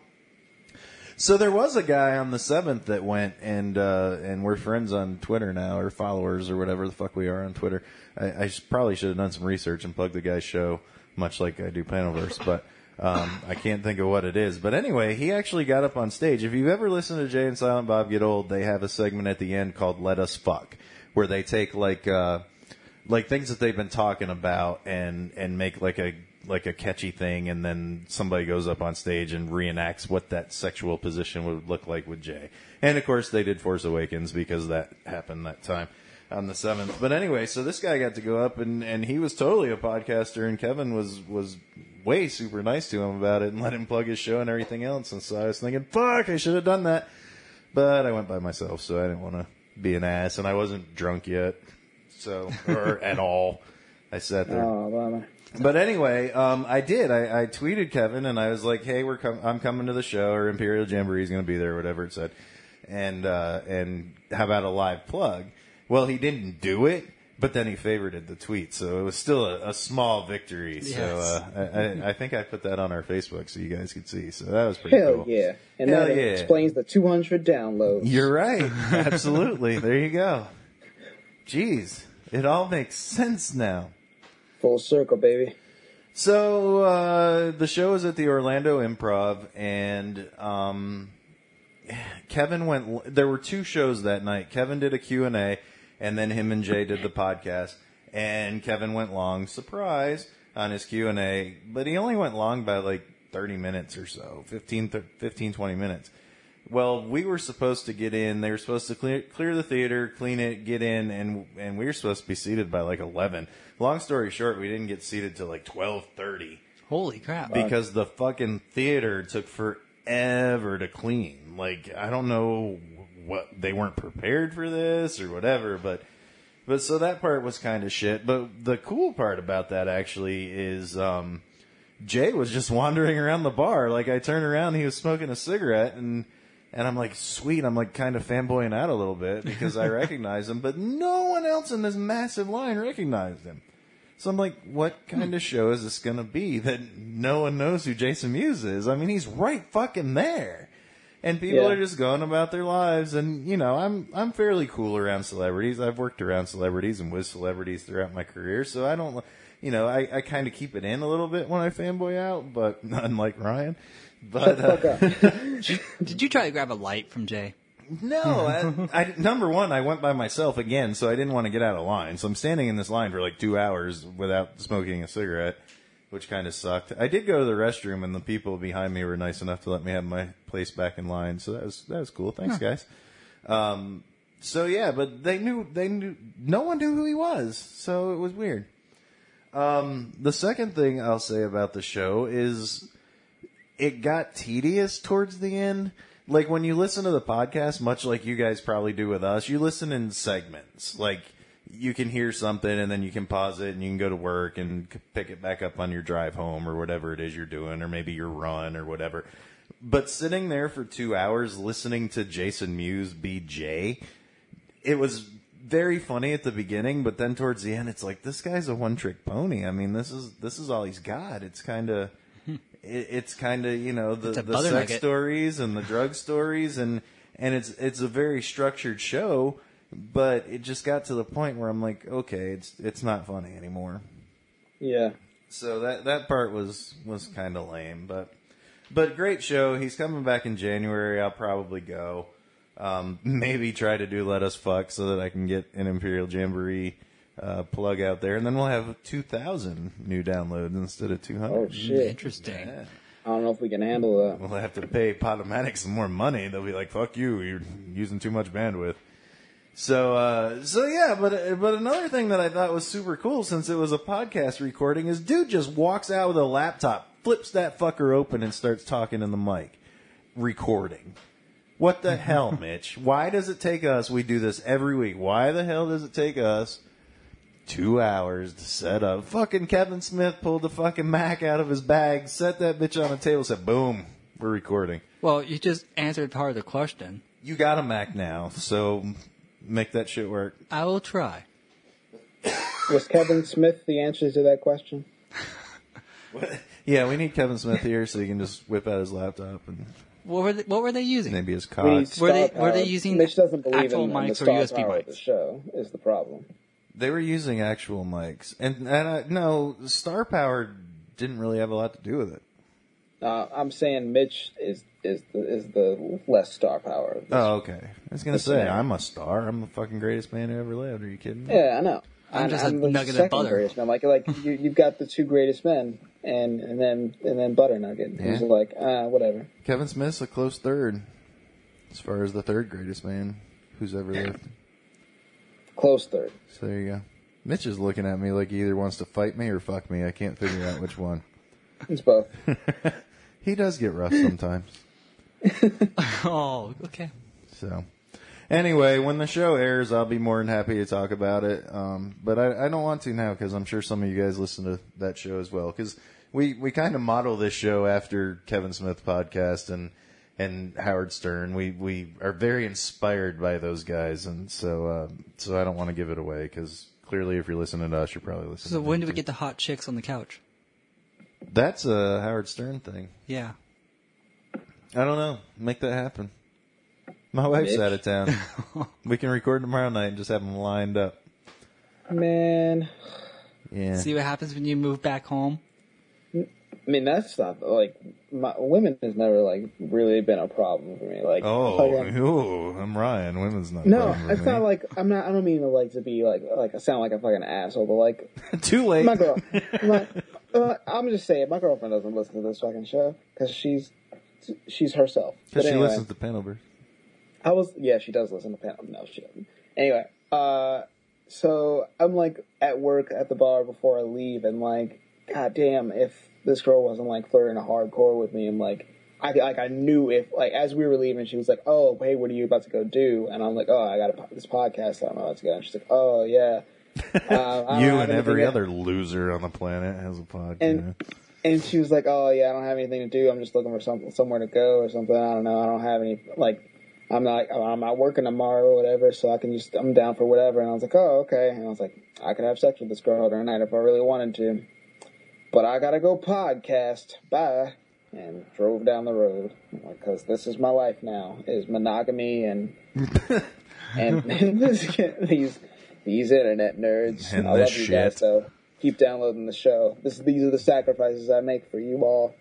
so there was a guy on the seventh that went, and uh, and we're friends on Twitter now, or followers, or whatever the fuck we are on Twitter. I, I sh- probably should have done some research and plugged the guy's show, much like I do Panelverse, but um, I can't think of what it is. But anyway, he actually got up on stage. If you've ever listened to Jay and Silent Bob Get Old, they have a segment at the end called Let Us Fuck, where they take like uh, like things that they've been talking about and, and make like a like a catchy thing, and then somebody goes up on stage and reenacts what that sexual position would look like with Jay. And of course they did Force Awakens because that happened that time on the seventh. But anyway, so this guy got to go up, and, and he was totally a podcaster, and Kevin was, was way super nice to him about it and let him plug his show and everything else. And so I was thinking, fuck, I should have done that. But I went by myself, so I didn't want to be an ass, and I wasn't drunk yet. So, or at all. I sat there. Oh, bummer. But anyway, um, I did. I, I tweeted Kevin, and I was like, "Hey, we're com- I'm coming to the show, or Imperial Jamboree is going to be there, or whatever it said." And uh, and how about a live plug? Well, he didn't do it, But then he favorited the tweet, so it was still a, a small victory. So Yes. uh, I, I, I think I put that on our Facebook so you guys could see. So that was pretty Hell cool. yeah. And Hell that yeah. explains the two hundred downloads. You're right. Absolutely. There you go. Jeez. It all makes sense now. Full circle, baby. So uh, the show is at the Orlando Improv, and um, Kevin went. There were two shows that night. Kevin did a Q and A, and then him and Jay did the podcast. And Kevin went long, surprise, on his Q and A, but he only went long by like thirty minutes or so, fifteen, fifteen, twenty minutes. Well, we were supposed to get in. They were supposed to clear, clear the theater, clean it, get in, and and we were supposed to be seated by like eleven. Long story short, we didn't get seated till like twelve thirty Holy crap. because the fucking theater took forever to clean. Like, I don't know what, they weren't prepared for this or whatever, but but so that part was kind of shit. But the cool part about that actually is um, Jay was just wandering around the bar. Like, I turned around, he was smoking a cigarette, and and I'm like, sweet. I'm like kind of fanboying out a little bit because I recognize him, but no one else in this massive line recognized him. So I'm like, what kind of show is this going to be that no one knows who Jason Mewes is? I mean, he's right fucking there. And people Yeah. are just going about their lives. And, you know, I'm I'm fairly cool around celebrities. I've worked around celebrities and with celebrities throughout my career. So I don't, you know, I, I kind of keep it in a little bit when I fanboy out, but unlike Ryan. But uh, Did you try to grab a light from Jay? no, I, I, number one, I went by myself again, so I didn't want to get out of line. So I'm standing in this line for like two hours without smoking a cigarette, which kind of sucked. I did go to the restroom, and the people behind me were nice enough to let me have my place back in line. So that was that was cool. Thanks, guys. Um, so yeah, but they knew they knew no one knew who he was, so it was weird. Um, the second thing I'll say about the show is it got tedious towards the end. Like, when you listen to the podcast, much like you guys probably do with us, you listen in segments. Like, you can hear something, and then you can pause it, and you can go to work and c- pick it back up on your drive home or whatever it is you're doing, or maybe your run or whatever. But sitting there for two hours listening to Jason Mewes be Jay, it was very funny at the beginning, but then towards the end, it's like, this guy's a one-trick pony. I mean, this is this is all he's got. It's kind of... It, it's kind of, you know, the, It's a the butter sex nugget. stories and the drug stories, and and it's it's a very structured show, but it just got to the point where I'm like, okay, it's it's not funny anymore. Yeah. So that that part was was kind of lame, but but great show. He's coming back in January. I'll probably go. Um, maybe try to do Let Us Fuck so that I can get an Imperial Jamboree uh, plug out there, and then we'll have two thousand new downloads instead of two hundred. Oh, shit. Interesting. Yeah. I don't know if we can handle that. We'll have to pay Podomatic some more money. They'll be like, "Fuck you! You're using too much bandwidth." So, uh, so yeah. But but another thing that I thought was super cool, since it was a podcast recording, is dude just walks out with a laptop, flips that fucker open, and starts talking in the mic, recording. What the hell, Mitch? Why does it take us? We do this every week. Why the hell does it take us two hours to set up? Fucking Kevin Smith pulled the fucking Mac out of his bag, set that bitch on the table, said, boom, we're recording. Well, you just answered part of the question. You got a Mac now, so make that shit work. I will try. Was Kevin Smith the answer to that question? Yeah, we need Kevin Smith here so he can just whip out his laptop and What were they, what were they using? maybe his We cock. need Were they- star were they power. using Mitch doesn't believe actual in, in the mics or star U S B power of the mics? show is the problem. They were using actual mics. And, and uh, no, Star Power didn't really have a lot to do with it. Uh, I'm saying Mitch is is the, is the less star power. Of this. Oh, okay. I was going to That's say, right. I'm a star. I'm the fucking greatest man who ever lived. Are you kidding me? Yeah, I know. I'm just a the nugget of second butter. Greatest man. Like like you, you've got the two greatest men, and and then and then Butter Nugget. Yeah. He's like, ah, whatever. Kevin Smith's a close third as far as the third greatest man who's ever lived. Close third. So there you go. Mitch is looking at me like he either wants to fight me or fuck me. I can't figure out which one. It's both. He does get rough sometimes. Oh, okay. So, anyway, when the show airs, I'll be more than happy to talk about it. Um, but I, I don't want to now because I'm sure some of you guys listen to that show as well. Because we, we kind of model this show after Kevin Smith podcast and and Howard Stern. We we are very inspired by those guys, and so uh, so I don't want to give it away because clearly, if you're listening to us, you're probably listening. So to when them do we too. get the hot chicks on the couch? That's a Howard Stern thing. Yeah. I don't know. Make that happen. My wife's Mitch? out of town. We can record tomorrow night and just have them lined up. Man, Yeah. See what happens when you move back home? I mean, that's not, like, my, women has never, like, really been a problem for me. Like, Oh, fucking- ooh, I'm Ryan. Women's not. a no, problem for it's me. not like, I'm not, I don't mean to, like, to be, like, like, I sound like a fucking asshole, but, like, Too late. my girl, my, uh, I'm just saying, my girlfriend doesn't listen to this fucking show, because she's, she's herself. Because But she anyway. listens to Panelverse. I was, yeah, she does listen to panel. No, she doesn't. Anyway, uh, so I'm like at work at the bar before I leave, and like, goddamn, if this girl wasn't like flirting hardcore with me, and like, I like I knew if like as we were leaving, she was like, "Oh, hey, what are you about to go do?" And I'm like, "Oh, I got a, po- this podcast that I'm about to go." And she's like, "Oh, yeah." Uh, I don't You have and every anything- other loser on the planet has a podcast. And and she was like, "Oh yeah, I don't have anything to do. I'm just looking for something somewhere to go or something. I don't know. I don't have any like." I'm not, I'm not working tomorrow or whatever, so I can just, I'm down for whatever. And I was like, oh, okay. And I was like, I could have sex with this girl tonight if I really wanted to. But I gotta go podcast. Bye. And drove down the road. Because this is my life now, is monogamy and, and, and this, these, these internet nerds. And I this love you guys, shit. though. Keep downloading the show. This, these are the sacrifices I make for you all.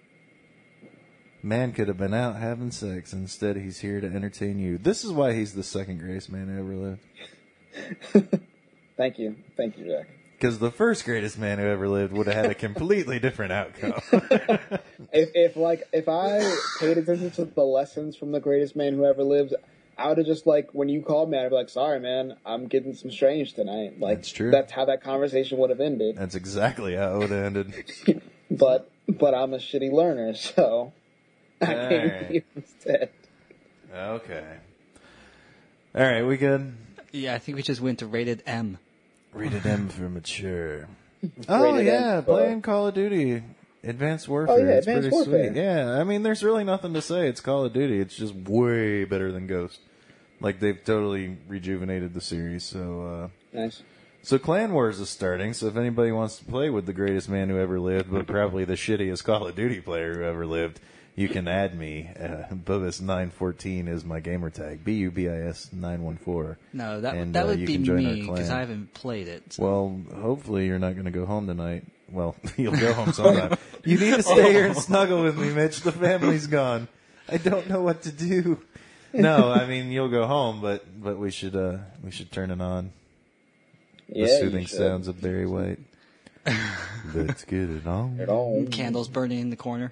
Man could have been out having sex. Instead, he's here to entertain you. This is why he's the second greatest man who ever lived. Thank you. Thank you, Jack. Because the first greatest man who ever lived would have had a completely different outcome. If, if like, if I paid attention to the lessons from the greatest man who ever lived, I would have just like, when you called me, I'd be like, sorry, man, I'm getting some strange tonight. Like, That's true. That's how that conversation would have ended. That's exactly how it would have ended. But, but I'm a shitty learner, so I came to Alright. you instead. Okay. All right, we good? Yeah, I think we just went to rated M. Rated M for mature. Oh, Rated yeah, M for- playing Call of Duty. Advanced Warfare. Oh, yeah, it's Advanced pretty Warfare. sweet. Yeah, I mean, there's really nothing to say. It's Call of Duty. It's just way better than Ghost. Like, they've totally rejuvenated the series. So, uh, Nice. so Clan Wars is starting. So if anybody wants to play with the greatest man who ever lived, but probably the shittiest Call of Duty player who ever lived, you can add me. Uh, Bubis nine fourteen is my gamer tag. B U B I S nine one four. No, that And, that uh, would you be can join our me because clan. I haven't played it. so- Well, hopefully you're not going to go home tonight. Well, you'll go home sometime. You need to stay here and snuggle with me, Mitch. The family's gone. I don't know what to do. No, I mean you'll go home, but but we should uh we should turn it on. Yeah, the you soothing should. sounds of Barry White. Let's get it on. At all. Candles burning in the corner.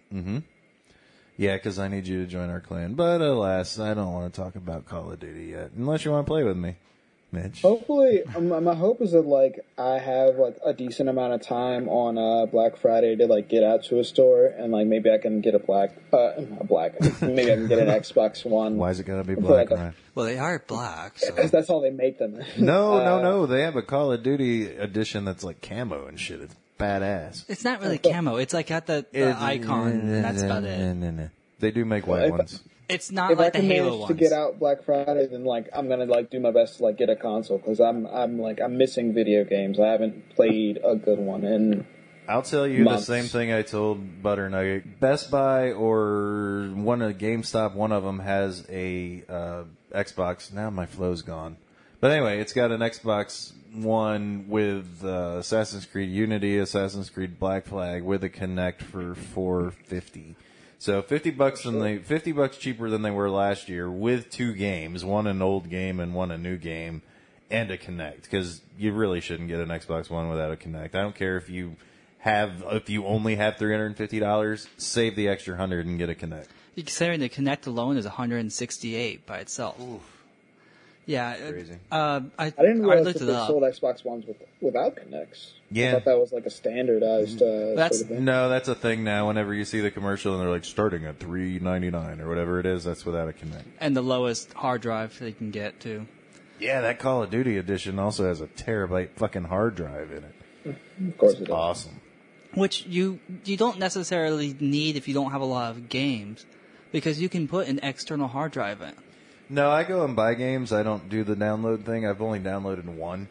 Yeah, because I need you to join our clan. But alas, I don't want to talk about Call of Duty yet, unless you want to play with me, Mitch. Hopefully, um, my hope is that like I have like a decent amount of time on uh, Black Friday to like get out to a store and like maybe I can get a black, uh, a black, maybe I can get an Xbox One. Why is it gotta be For black, like a- Ryan? Well, they are black, so Because that's all they make them. No, no, Uh, no. They have a Call of Duty edition that's like camo and shit. It's badass. it's not really camo. It's like got the, the icon, and that's about it. They do make white if- ones. It's not If I like the can Halo manage ones. to get out Black Friday, then like I'm gonna like do my best to like get a console because I'm I'm like I'm missing video games. I haven't played a good one, and I'll tell you months. the same thing I told Butter Nugget. Best Buy or one of GameStop, one of them has a uh, Xbox. Now my flow's gone. But anyway, it's got an Xbox One with uh, Assassin's Creed Unity, Assassin's Creed Black Flag with a Kinect for four fifty. So fifty bucks than they fifty bucks cheaper than they were last year with two games, one an old game and one a new game, and a Kinect. Because you really shouldn't get an Xbox One without a Kinect. I don't care if you have if you only have three hundred and fifty dollars, save the extra hundred and get a Kinect. Considering the Kinect alone is one hundred sixty-eight by itself. Yeah, it- Crazy. Uh, I, I didn't I realize looked that it they up. sold Xbox Ones with, without Kinects. Yeah. I thought that was like a standardized. Uh, That's- sort of thing. No, that's a thing now. Whenever you see the commercial and they're like starting at three ninety nine or whatever it is, that's without a Kinect. And the lowest hard drive they can get too. Yeah, that Call of Duty edition also has a terabyte fucking hard drive in it. Of course it is. Awesome. Which you you don't necessarily need if you don't have a lot of games, because you can put an external hard drive in. No, I go and buy games. I don't do the download thing. I've only downloaded one.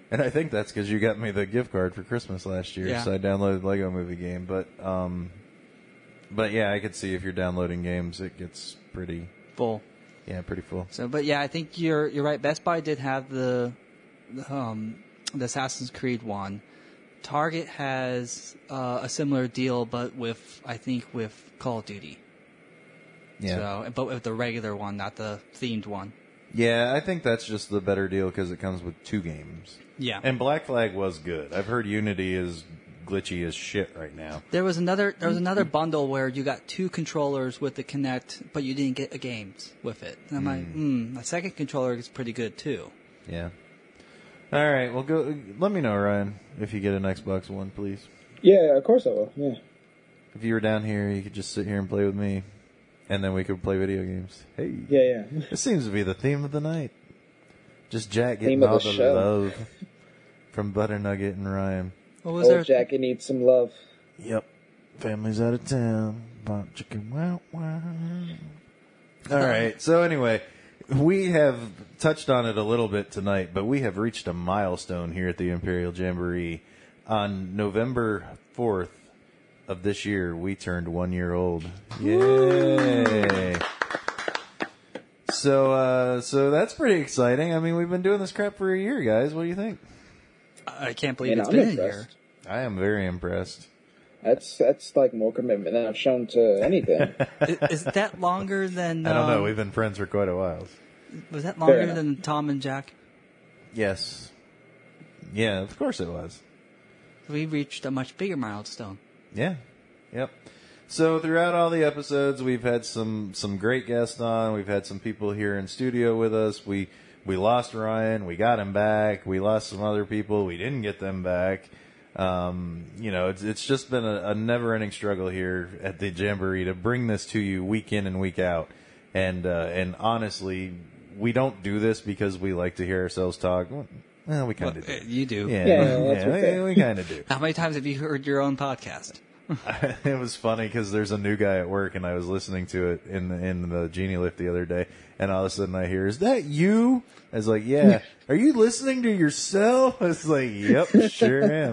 And I think that's because you got me the gift card for Christmas last year, Yeah. so I downloaded Lego Movie game. But, um, but yeah, I could see if you're downloading games, it gets pretty, Full. yeah, pretty full. So, but yeah, I think you're you're right. Best Buy did have the, the um the Assassin's Creed one. Target has uh, a similar deal, but with I think with Call of Duty. Yeah, So, but with the regular one, not the themed one. yeah, I think that's just the better deal because it comes with two games. Yeah. And Black Flag was good. I've heard Unity is glitchy as shit right now. There was another there was another bundle where you got two controllers with the Kinect, but you didn't get a games with it. And I'm like, hmm, a second controller is pretty good too. Yeah. All right, well, go. Let me know, Ryan, if you get an Xbox One, please. Yeah, of course I will. Yeah. If you were down here, you could just sit here and play with me, and then we could play video games. Hey. Yeah, yeah. This seems to be the theme of the night. Just Jack getting Theme of all the the show. love from Butternugget and Ryan. What was Old there? Jackie needs some love. Yep. Family's out of town. Pop chicken wow wow. All right. So anyway, we have touched on it a little bit tonight, but we have reached a milestone here at the Imperial Jamboree. On November fourth of this year, we turned one year old. Yay! So, uh, so that's pretty exciting. I mean, we've been doing this crap for a year, guys. What do you think? I can't believe Man, it's I'm been a impressed. year. I am very impressed. That's that's like more commitment than I've shown to anything. is, is that longer than? I don't know. um, We've been friends for quite a while. Was that longer enough. than Tom and Jack? Yes. Yeah, of course it was. We reached a much bigger milestone. Yeah. Yep. So throughout all the episodes, we've had some some great guests on. We've had some people here in studio with us. We we lost Ryan. We got him back. We lost some other people. We didn't get them back. Um, you know, it's it's just been a, a never-ending struggle here at the Jamboree to bring this to you week in and week out. And uh, and honestly, we don't do this because we like to hear ourselves talk. Well, we kind of Well, do. uh, you do. Yeah, Yeah, that's yeah, okay. we, we kind of do. How many times have you heard your own podcast? It was funny because there's a new guy at work, and I was listening to it in the, in the Genie Lift the other day, and all of a sudden I hear, "Is that you?" I was like, "Yeah." Are you listening to yourself? I was like, "Yep, sure am."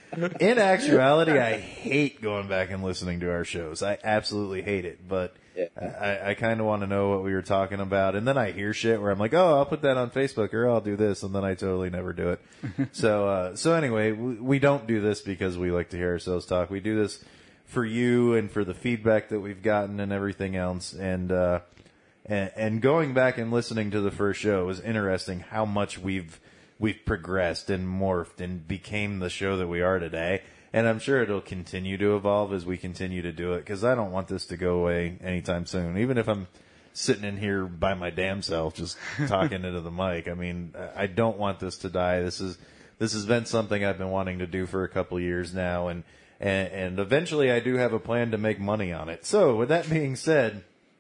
In actuality, I hate going back and listening to our shows. I absolutely hate it, but Yeah. I, I kind of want to know what we were talking about, and then I hear shit where I'm like, "Oh, I'll put that on Facebook," or "I'll do this," and then I totally never do it. so, uh, so anyway, we, we don't do this because we like to hear ourselves talk. We do this for you and for the feedback that we've gotten and everything else. And, uh, and, and going back and listening to the first show was interesting how much we've, we've progressed and morphed and became the show that we are today. And I'm sure it'll continue to evolve as we continue to do it, because I don't want this to go away anytime soon. Even if I'm sitting in here by my damn self, just talking into the mic. I mean, I don't want this to die. This is, this has been something I've been wanting to do for a couple of years now. And, and, and eventually I do have a plan to make money on it. So with that being said,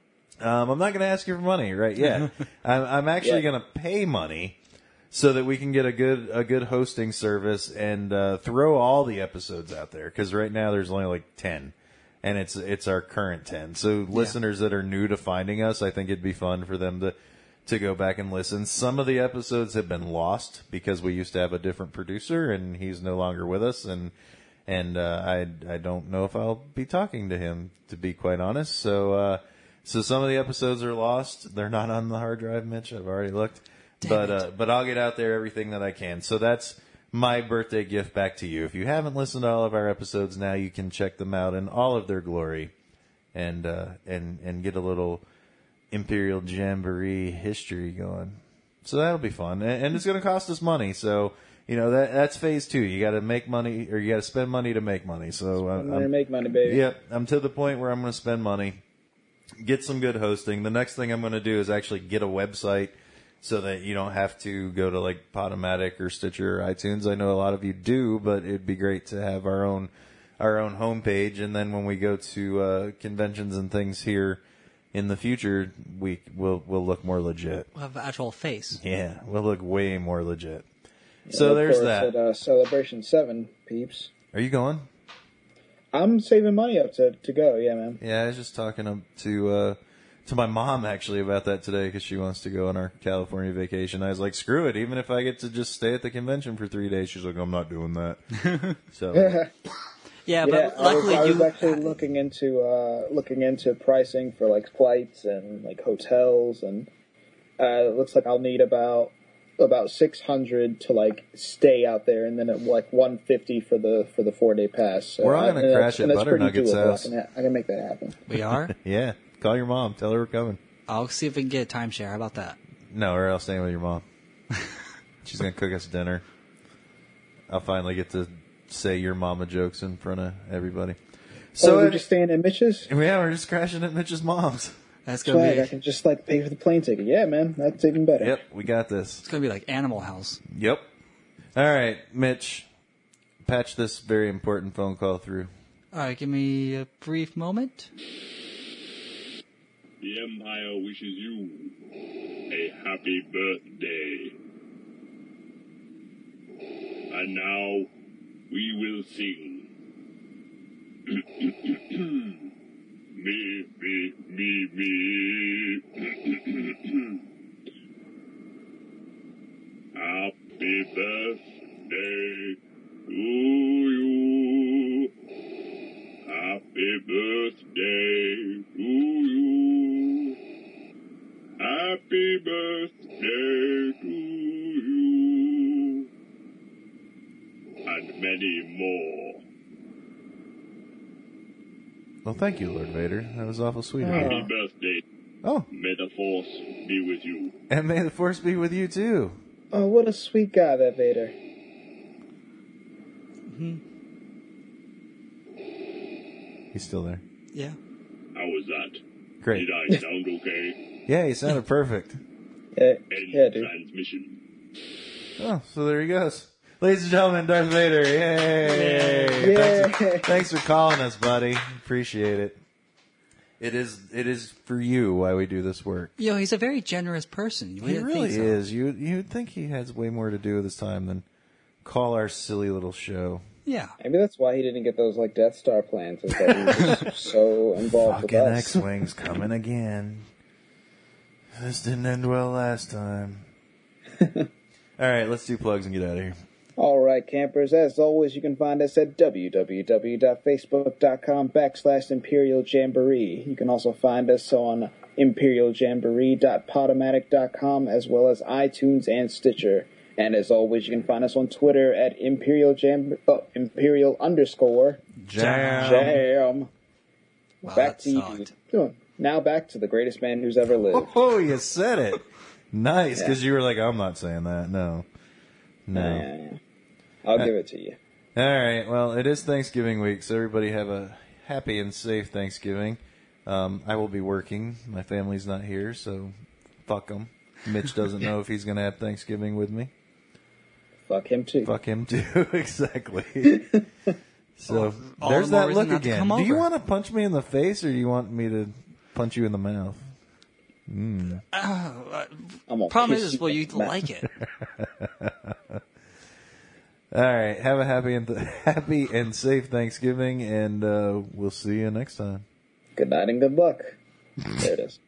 um, I'm not going to ask you for money right yet. I'm, I'm actually Yeah. going to pay money so that we can get a good a good hosting service and uh, throw all the episodes out there. Because right now there's only like ten, and it's it's our current ten. So listeners that are new to finding us, I think it'd be fun for them to to go back and listen. Some of the episodes have been lost because we used to have a different producer, and he's no longer with us, and and uh, I I don't know if I'll be talking to him, to be quite honest. So uh, so some of the episodes are lost. They're not on the hard drive, Mitch. I've already looked. But uh, but I'll get out there everything that I can. So that's my birthday gift back to you. If you haven't listened to all of our episodes now, you can check them out in all of their glory, and uh, and and get a little Imperial Jamboree history going. So that'll be fun, and, and it's going to cost us money. So you know that that's phase two. You got to make money, or you got to spend money to make money. So uh, I'm gonna I'm, make money, baby. Yep, I'm to the point where I'm going to spend money, get some good hosting. The next thing I'm going to do is actually get a website, so that you don't have to go to like Podomatic or Stitcher or iTunes. I know a lot of you do, but it'd be great to have our own our own homepage. And then when we go to uh, conventions and things here in the future, we will we'll look more legit. We'll have an actual face. Yeah, we'll look way more legit. Yeah, so look there's for us that. At, uh, Celebration seven, peeps. Are you going? I'm saving money up to, to go, yeah, man. Yeah, I was just talking to to, uh, to my mom actually about that today because she wants to go on our California vacation. I was like, screw it. Even if I get to just stay at the convention for three days, she's like, I'm not doing that. So Yeah, Yeah, but I luckily was, I was you. actually looking into uh, looking into pricing for like flights and like hotels, and uh, it looks like I'll need about about six hundred to like stay out there, and then at like one fifty for the for the four day pass. So We're all I- gonna and that's- crash at and that's pretty Butternugget's doable. house. I can, ha- I can make that happen. We are. yeah, call your mom. Tell her we're coming. I'll see if we can get a timeshare. How about that? No, or else staying with your mom. She's gonna cook us dinner. I'll finally get to say your mama jokes in front of everybody. So So oh, we're uh, just staying at Mitch's. yeah, we're just crashing at Mitch's mom's. That's gonna Swag, be. I can just like pay for the plane ticket. Yeah, man, that's even better. Yep, we got this. It's gonna be like Animal House. Yep. All right, Mitch, patch this very important phone call through. All right, give me a brief moment. The Empire wishes you a happy birthday. And now we will sing. Me, me, me, me. Happy birthday to you. Happy birthday to you. Happy birthday to you. And many more. Well, thank you, Lord Vader. That was awful sweet of Happy you. birthday. Oh, May the force be with you. and may the force be with you too. Oh, what a sweet guy that Vader. He's still there. Yeah. How was that? Great. Did I sound okay? Yeah, he sounded perfect. Yeah, End yeah, dude. transmission. Oh, so there he goes. Ladies and gentlemen, Darth Vader. Yay! Yay. Thanks, for, thanks for calling us, buddy. Appreciate it. It is it is for you why we do this work. Yo, he's a very generous person. You He wouldn't really think so. is. You you'd think he has way more to do with his time than call our silly little show. Yeah. Maybe that's why he didn't get those like Death Star plans. Is that he was just so involved Fucking with us. X-Wings coming again. This didn't end well last time. All right, let's do plugs and get out of here. All right, campers. As always, you can find us at www.facebook.com backslash Imperial Jamboree. You can also find us on imperial jamboree dot podomatic dot com as well as iTunes and Stitcher. And as always, you can find us on Twitter at Imperial Jam, oh, Imperial underscore Jam. Jam. Wow, Back that to you. sucked. Oh, Now back to the greatest man who's ever lived. Oh, you said it. Nice, because Yeah. you were like, I'm not saying that. No. No. Yeah, yeah. I'll give it to you. All right. Well, it is Thanksgiving week, so everybody have a happy and safe Thanksgiving. Um, I will be working. My family's not here, so fuck them. Mitch doesn't know if he's going to have Thanksgiving with me. Fuck him too. Fuck him too. Exactly. So all there's the more that reason look not to again. come Do you over. want to punch me in the face, or do you want me to punch you in the mouth? I'm gonna Problem kiss is, you well, in you the mouth. like it. All right. Have a happy and happy and safe Thanksgiving, and uh, we'll see you next time. Good night and good luck. There it is.